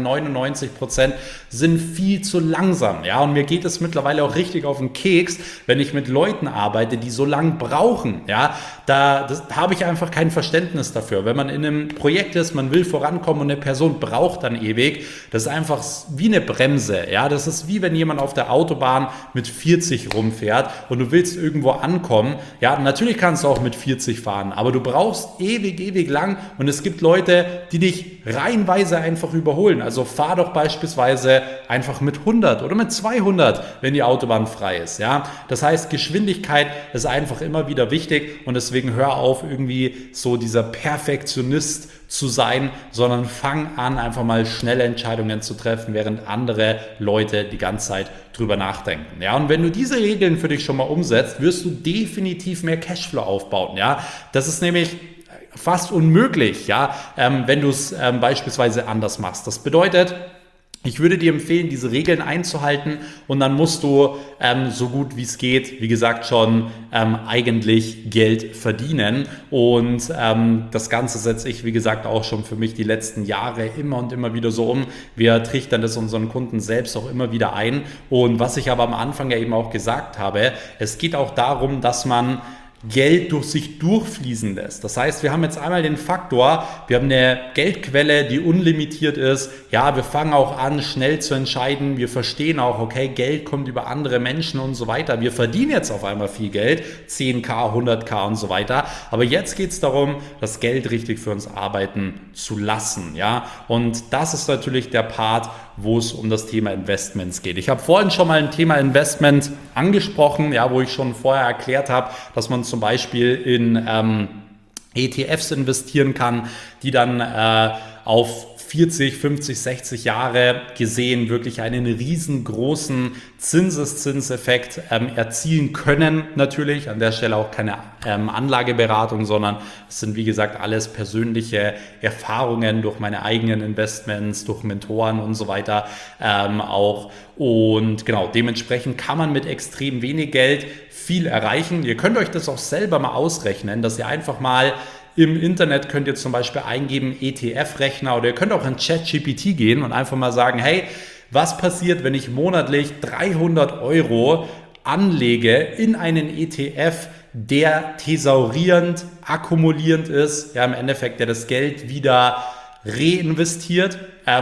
99% sind viel zu langsam. Ja, und mir geht es mittlerweile auch richtig auf den Keks, wenn ich mit Leuten arbeite, die so lang brauchen. Ja, da habe ich einfach kein Verständnis dafür. Wenn man in einem Projekt ist, man will vorankommen und eine Person braucht dann ewig, das ist einfach wie eine Bremse. Ja, das ist wie wenn jemand auf der Autobahn mit 40 rumfährt und du willst irgendwo ankommen. Ja, natürlich kannst du auch mit 40 fahren, aber du brauchst ewig lang und es gibt Leute, die dich reihenweise einfach überholen. Also fahr doch beispielsweise einfach mit 100 oder mit 200, wenn die Autobahn frei ist. Ja, das heißt, Geschwindigkeit ist einfach immer wieder wichtig und deswegen hör auf, irgendwie so dieser Perfektionist zu sein, sondern fang an, einfach mal schnelle Entscheidungen zu treffen, während andere Leute die ganze Zeit drüber nachdenken. Ja, und wenn du diese Regeln für dich schon mal umsetzt, wirst du definitiv mehr Cashflow aufbauen. Ja, das ist nämlich fast unmöglich, ja, wenn du es beispielsweise anders machst. Das bedeutet, ich würde dir empfehlen, diese Regeln einzuhalten und dann musst du so gut wie es geht, wie gesagt schon, eigentlich Geld verdienen und das Ganze setze ich, wie gesagt, auch schon für mich die letzten Jahre immer und immer wieder so um. Wir trichtern das unseren Kunden selbst auch immer wieder ein und was ich aber am Anfang ja eben auch gesagt habe, es geht auch darum, dass man Geld durch sich durchfließen lässt. Das heißt, wir haben jetzt einmal den Faktor, wir haben eine Geldquelle, die unlimitiert ist. Ja, wir fangen auch an, schnell zu entscheiden. Wir verstehen auch, okay, Geld kommt über andere Menschen und so weiter. Wir verdienen jetzt auf einmal viel Geld, 10.000, 100.000 und so weiter. Aber jetzt geht es darum, das Geld richtig für uns arbeiten zu lassen. Ja, und das ist natürlich der Part, wo es um das Thema Investments geht. Ich habe vorhin schon mal ein Thema Investment angesprochen, ja, wo ich schon vorher erklärt habe, dass man zum Beispiel in ETFs investieren kann, die dann auf 40, 50, 60 Jahre gesehen wirklich einen riesengroßen Zinseszinseffekt erzielen können. Natürlich an der Stelle auch keine Anlageberatung, sondern es sind wie gesagt alles persönliche Erfahrungen durch meine eigenen Investments, durch Mentoren und so weiter auch. Und genau, dementsprechend kann man mit extrem wenig Geld viel erreichen. Ihr könnt euch das auch selber mal ausrechnen, dass ihr einfach mal im Internet könnt ihr zum Beispiel eingeben ETF-Rechner oder ihr könnt auch in ChatGPT gehen und einfach mal sagen, hey, was passiert, wenn ich monatlich 300 Euro anlege in einen ETF, der thesaurierend, akkumulierend ist, ja im Endeffekt, der das Geld wieder reinvestiert,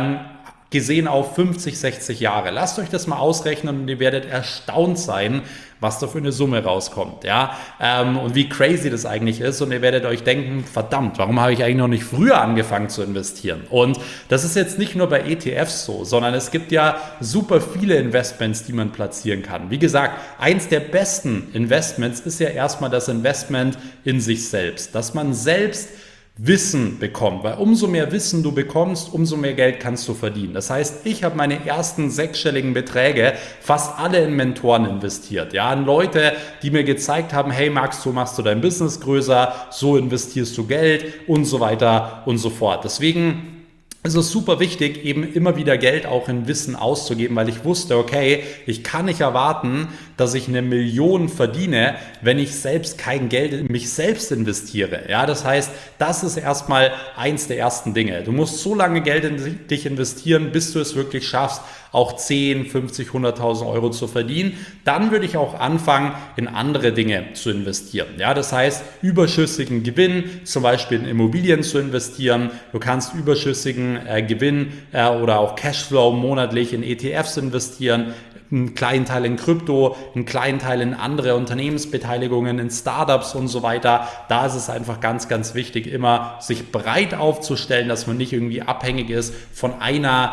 gesehen auf 50, 60 Jahre. Lasst euch das mal ausrechnen und ihr werdet erstaunt sein, was da für eine Summe rauskommt. Ja? Und wie crazy das eigentlich ist und ihr werdet euch denken, verdammt, warum habe ich eigentlich noch nicht früher angefangen zu investieren? Und das ist jetzt nicht nur bei ETFs so, sondern es gibt ja super viele Investments, die man platzieren kann. Wie gesagt, eins der besten Investments ist ja erstmal das Investment in sich selbst, dass man selbst Wissen bekommt, weil umso mehr Wissen du bekommst, umso mehr Geld kannst du verdienen. Das heißt, ich habe meine ersten sechsstelligen Beträge fast alle in Mentoren investiert. Ja, in Leute, die mir gezeigt haben, hey Max, so machst du dein Business größer, so investierst du Geld und so weiter und so fort. Deswegen ist es super wichtig, eben immer wieder Geld auch in Wissen auszugeben, weil ich wusste, okay, ich kann nicht erwarten, dass ich 1 Million verdiene, wenn ich selbst kein Geld in mich selbst investiere. Ja, das heißt, das ist erstmal eins der ersten Dinge. Du musst so lange Geld in dich investieren, bis du es wirklich schaffst, auch 10, 50, 100.000 Euro zu verdienen. Dann würde ich auch anfangen, in andere Dinge zu investieren. Ja, das heißt, überschüssigen Gewinn, zum Beispiel in Immobilien zu investieren. Du kannst überschüssigen Gewinn oder auch Cashflow monatlich in ETFs investieren, einen kleinen Teil in Krypto, einen kleinen Teil in andere Unternehmensbeteiligungen, in Startups und so weiter. Da ist es einfach ganz, ganz wichtig, immer sich breit aufzustellen, dass man nicht irgendwie abhängig ist von einer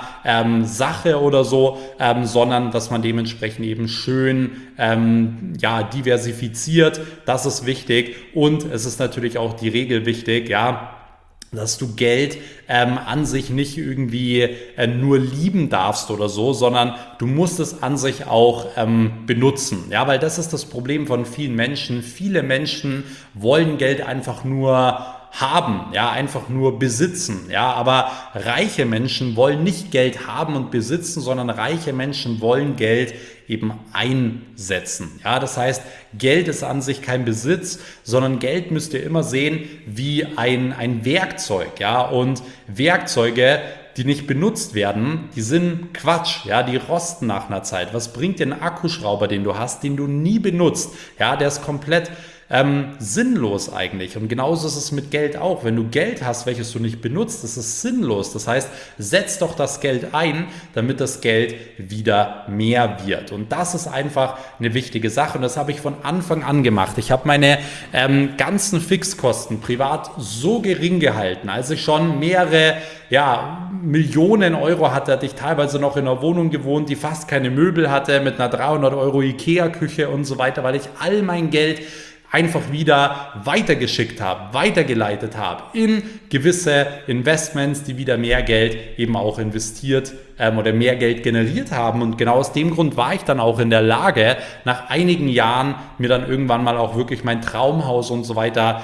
Sache oder so, sondern dass man dementsprechend eben schön diversifiziert. Das ist wichtig und es ist natürlich auch die Regel wichtig, ja, dass du Geld an sich nicht irgendwie nur lieben darfst oder so, sondern du musst es an sich auch benutzen. Ja, weil das ist das Problem von vielen Menschen. Viele Menschen wollen Geld einfach nur haben, ja, einfach nur besitzen, ja, aber reiche Menschen wollen nicht Geld haben und besitzen, sondern reiche Menschen wollen Geld eben einsetzen, ja, das heißt, Geld ist an sich kein Besitz, sondern Geld müsst ihr immer sehen wie ein Werkzeug, ja, und Werkzeuge, die nicht benutzt werden, die sind Quatsch, ja, die rosten nach einer Zeit. Was bringt dir ein Akkuschrauber, den du hast, den du nie benutzt? Ja, der ist komplett sinnlos eigentlich. Und genauso ist es mit Geld auch. Wenn du Geld hast, welches du nicht benutzt, das ist sinnlos. Das heißt, setz doch das Geld ein, damit das Geld wieder mehr wird. Und das ist einfach eine wichtige Sache. Und das habe ich von Anfang an gemacht. Ich habe meine ganzen Fixkosten privat so gering gehalten, als ich schon mehrere Millionen Euro hatte ich teilweise noch in einer Wohnung gewohnt, die fast keine Möbel hatte, mit einer 300 Euro Ikea-Küche und so weiter, weil ich all mein Geld einfach wieder weitergeschickt habe, weitergeleitet habe in gewisse Investments, die wieder mehr Geld eben auch investiert oder mehr Geld generiert haben. Und genau aus dem Grund war ich dann auch in der Lage, nach einigen Jahren mir dann irgendwann mal auch wirklich mein Traumhaus und so weiter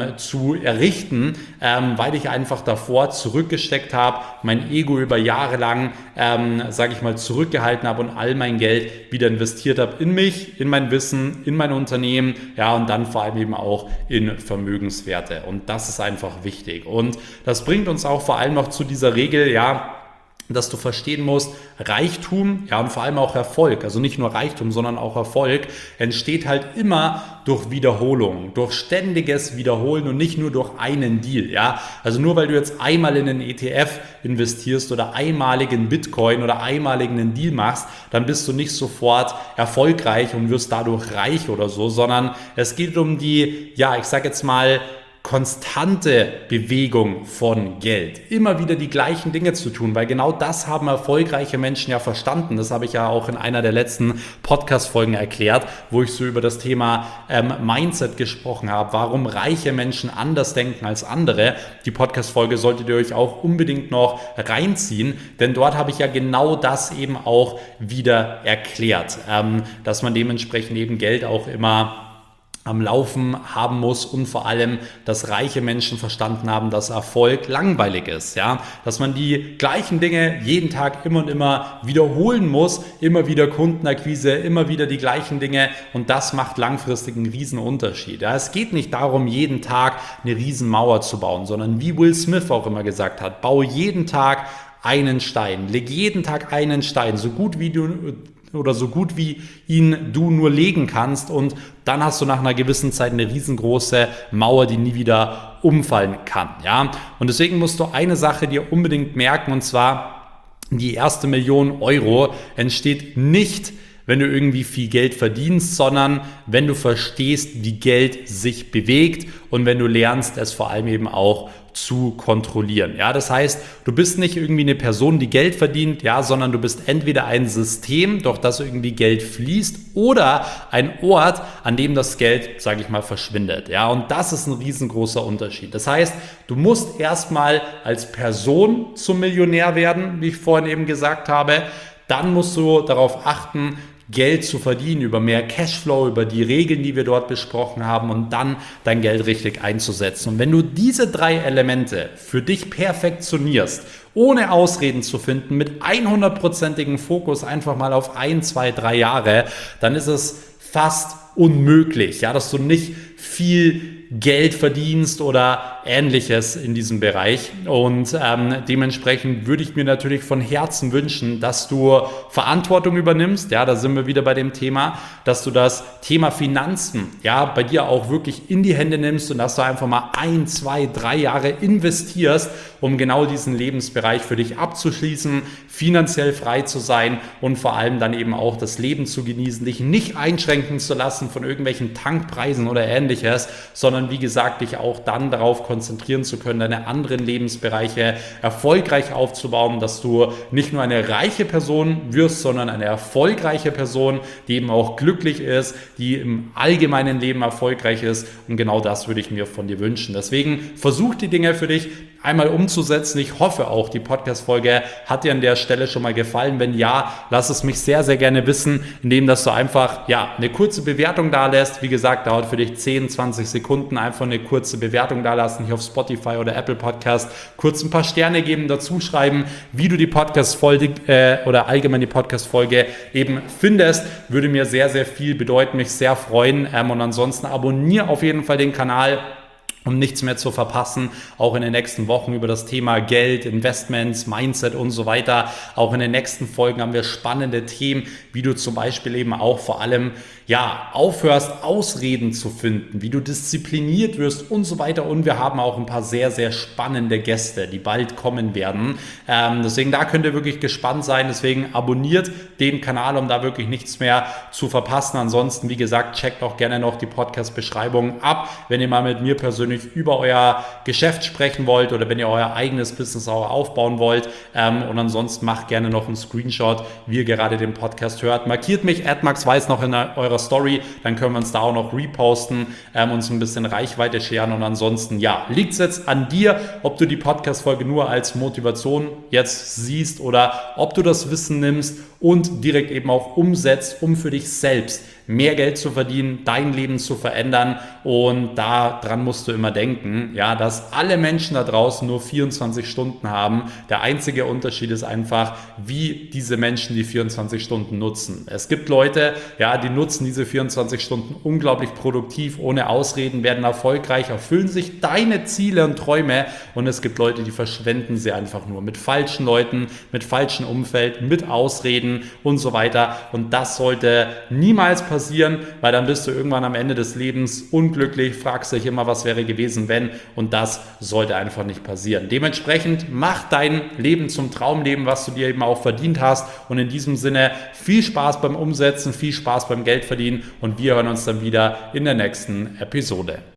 zu errichten, weil ich einfach davor zurückgesteckt habe, mein Ego über Jahre lang, sage ich mal, zurückgehalten habe und all mein Geld wieder investiert habe in mich, in mein Wissen, in mein Unternehmen, ja, und dann vor allem eben auch in Vermögenswerte. Und das ist einfach wichtig. Und das bringt uns auch vor allem noch zu dieser Regel, ja, dass du verstehen musst, Reichtum, ja, und vor allem auch Erfolg, also nicht nur Reichtum, sondern auch Erfolg, entsteht halt immer durch Wiederholung, durch ständiges Wiederholen und nicht nur durch einen Deal, ja. Also nur weil du jetzt einmal in einen ETF investierst oder einmalig in Bitcoin oder einmalig einen Deal machst, dann bist du nicht sofort erfolgreich und wirst dadurch reich oder so, sondern es geht um die, ja, ich sag jetzt mal, konstante Bewegung von Geld. Immer wieder die gleichen Dinge zu tun, weil genau das haben erfolgreiche Menschen ja verstanden. Das habe ich ja auch in einer der letzten Podcast-Folgen erklärt, wo ich so über das Thema Mindset gesprochen habe, warum reiche Menschen anders denken als andere. Die Podcast-Folge solltet ihr euch auch unbedingt noch reinziehen, denn dort habe ich ja genau das eben auch wieder erklärt, dass man dementsprechend eben Geld auch immer am Laufen haben muss und vor allem, dass reiche Menschen verstanden haben, dass Erfolg langweilig ist, ja, dass man die gleichen Dinge jeden Tag immer und immer wiederholen muss, immer wieder Kundenakquise, immer wieder die gleichen Dinge und das macht langfristig einen riesen Unterschied. Ja, es geht nicht darum, jeden Tag eine riesen Mauer zu bauen, sondern wie Will Smith auch immer gesagt hat, baue jeden Tag einen Stein, leg jeden Tag einen Stein, so gut wie ihn du nur legen kannst und dann hast du nach einer gewissen Zeit eine riesengroße Mauer, die nie wieder umfallen kann. Ja? Und deswegen musst du eine Sache dir unbedingt merken und zwar, die erste Million Euro entsteht nicht, wenn du irgendwie viel Geld verdienst, sondern wenn du verstehst, wie Geld sich bewegt und wenn du lernst, es vor allem eben auch zu kontrollieren. Ja, das heißt, du bist nicht irgendwie eine Person, die Geld verdient, ja, sondern du bist entweder ein System, durch das irgendwie Geld fließt, oder ein Ort, an dem das Geld, sage ich mal, verschwindet. Ja, und das ist ein riesengroßer Unterschied. Das heißt, du musst erstmal als Person zum Millionär werden, wie ich vorhin eben gesagt habe. Dann musst du darauf achten, Geld zu verdienen, über mehr Cashflow, über die Regeln, die wir dort besprochen haben und dann dein Geld richtig einzusetzen. Und wenn du diese 3 Elemente für dich perfektionierst, ohne Ausreden zu finden, mit 100%igem Fokus einfach mal auf 1, 2, 3 Jahre, dann ist es fast unmöglich, ja, dass du nicht viel Geld verdienst oder Ähnliches in diesem Bereich. Und dementsprechend würde ich mir natürlich von Herzen wünschen, dass du Verantwortung übernimmst. Ja, da sind wir wieder bei dem Thema, dass du das Thema Finanzen, ja, bei dir auch wirklich in die Hände nimmst und dass du einfach mal 1, 2, 3 Jahre investierst, um genau diesen Lebensbereich für dich abzuschließen, finanziell frei zu sein und vor allem dann eben auch das Leben zu genießen, dich nicht einschränken zu lassen von irgendwelchen Tankpreisen oder Ähnliches, sondern wie gesagt, dich auch dann darauf konzentrieren zu können, deine anderen Lebensbereiche erfolgreich aufzubauen, dass du nicht nur eine reiche Person wirst, sondern eine erfolgreiche Person, die eben auch glücklich ist, die im allgemeinen Leben erfolgreich ist und genau das würde ich mir von dir wünschen. Deswegen versuch die Dinge für dich einmal umzusetzen. Ich hoffe auch, die Podcast-Folge hat dir an der Stelle schon mal gefallen. Wenn ja, lass es mich sehr, sehr gerne wissen, indem dass du einfach eine kurze Bewertung da lässt. Wie gesagt, dauert für dich 10, 20 Sekunden. Einfach eine kurze Bewertung da lassen, hier auf Spotify oder Apple Podcast. Kurz ein paar Sterne geben, dazu schreiben, wie du die Podcast-Folge oder allgemein die Podcast-Folge eben findest. Würde mir sehr, sehr viel bedeuten, mich sehr freuen. Und ansonsten abonniere auf jeden Fall den Kanal, um nichts mehr zu verpassen, auch in den nächsten Wochen über das Thema Geld, Investments, Mindset und so weiter. Auch in den nächsten Folgen haben wir spannende Themen, wie du zum Beispiel eben auch vor allem aufhörst, Ausreden zu finden, wie du diszipliniert wirst und so weiter. Und wir haben auch ein paar sehr, sehr spannende Gäste, die bald kommen werden. Deswegen, da könnt ihr wirklich gespannt sein. Deswegen abonniert den Kanal, um da wirklich nichts mehr zu verpassen. Ansonsten, wie gesagt, checkt auch gerne noch die Podcast-Beschreibung ab, wenn ihr mal mit mir persönlich über euer Geschäft sprechen wollt oder wenn ihr euer eigenes Business auch aufbauen wollt. Und ansonsten macht gerne noch einen Screenshot, wie ihr gerade den Podcast hört. Markiert mich, @maxweiss noch in eurer Story, dann können wir uns da auch noch reposten, uns ein bisschen Reichweite scheren. Und ansonsten, liegt es jetzt an dir, ob du die Podcast-Folge nur als Motivation jetzt siehst oder ob du das Wissen nimmst und direkt eben auch umsetzt, um für dich selbst mehr Geld zu verdienen, dein Leben zu verändern. Und daran musst du immer denken, dass alle Menschen da draußen nur 24 Stunden haben. Der einzige Unterschied ist einfach, wie diese Menschen die 24 Stunden nutzen. Es gibt Leute, die nutzen diese 24 Stunden unglaublich produktiv, ohne Ausreden, werden erfolgreich, erfüllen sich deine Ziele und Träume. Und es gibt Leute, die verschwenden sie einfach nur mit falschen Leuten, mit falschem Umfeld, mit Ausreden und so weiter. Und das sollte niemals passieren, weil dann bist du irgendwann am Ende des Lebens unglücklich, fragst dich immer, was wäre gewesen, wenn, und das sollte einfach nicht passieren. Dementsprechend mach dein Leben zum Traumleben, was du dir eben auch verdient hast, und in diesem Sinne viel Spaß beim Umsetzen, viel Spaß beim Geldverdienen, und wir hören uns dann wieder in der nächsten Episode.